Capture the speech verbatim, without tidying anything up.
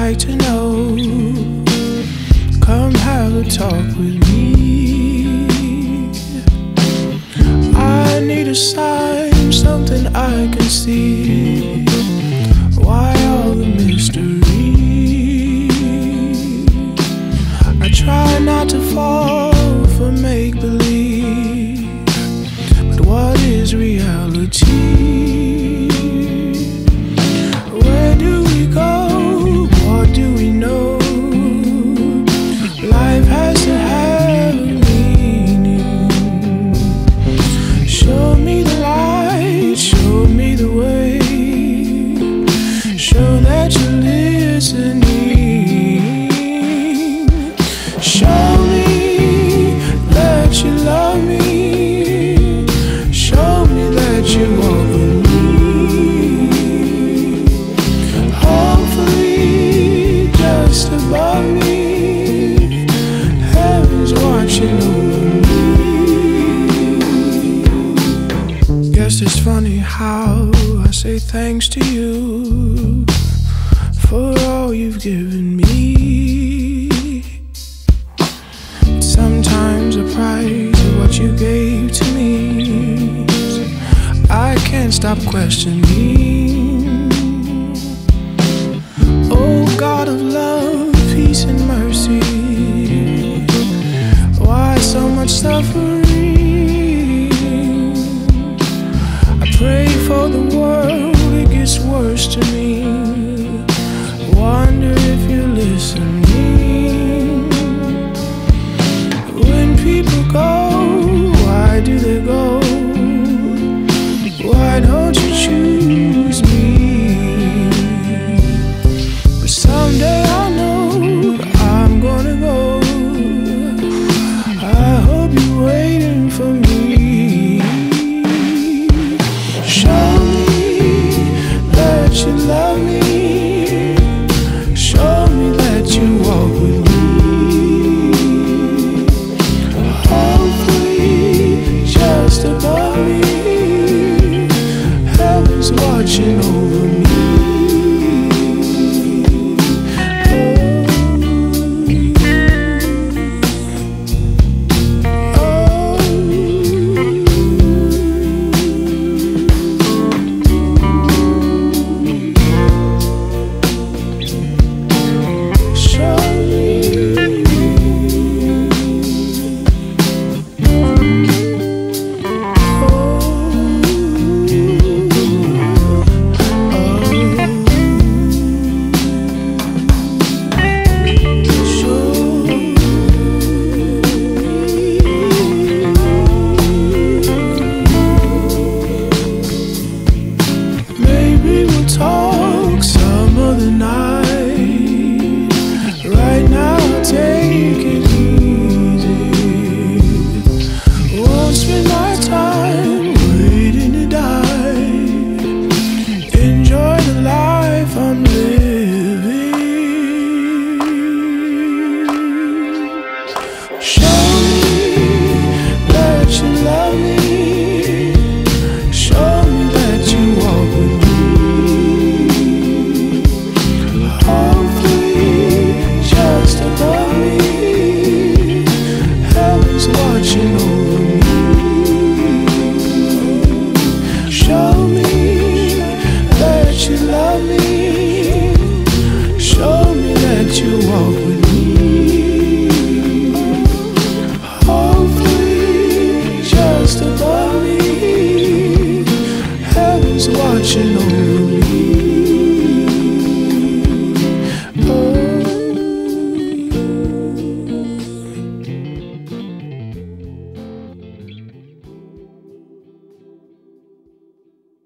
like to know. Come have a talk with me. I need a sign, something I can see. Why all the mystery? I try not to fall for make-believe, but what is reality? Where do we go? What do we know? Life has to have a meaning. Show me the light, show me the way. Show that you're listening. Show me that you love me. Show me that you walk with me. Hopefully just above me, heaven's watching over me. Guess it's funny how I say thanks to you for all you've given me. Sometimes the price of what you gave to me, I can't stop questioning. Oh God of love, peace and mercy, why so much suffering? I pray for the world, it gets worse to me. Wonder if you're listening. When people go, why do they go? Why don't you choose me? But someday I know I'm gonna go. I hope you're waiting for me. Show me that you love me. Show me that you walk with me. Hopefully just above me, heaven's watching over me. Talk some other night. Right now, take it easy. Won't spend my time waiting to die. Enjoy the life I'm living. Show me that you love me. Show me that you walk with me. Watching over me. Show me that you love me. Show me that you walk with me. Hopefully just above me, heaven's watching over me.